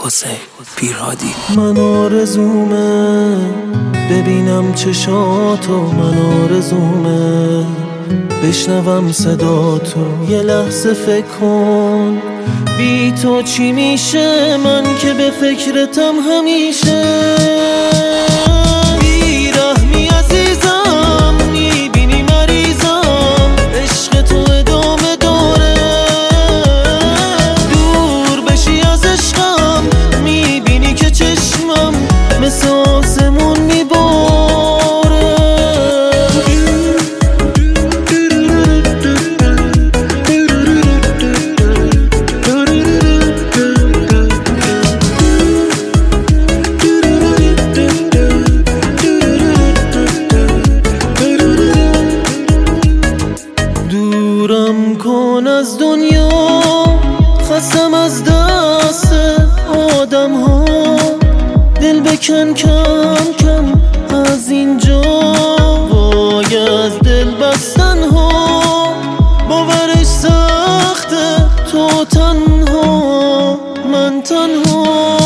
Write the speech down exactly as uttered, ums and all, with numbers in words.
حسین پیرهادی. من آرزومه ببینم چشاتو، من آرزومه بشنوم صداتو. یه لحظه فکر کن بی تو چی میشه، من که به فکرتم همیشه. بیرحمی عزیزم میبینی مریضم، عشق تو ادامه داره. دور بشی از عشقم میبینی که چشمم مثل آسمون میباره. دورم کن از دنیا، خستم از دست آدم ها. دل بکن کم کم از اینجا، وای از دل بستن ها. باورش سخته تو تنها من تنها.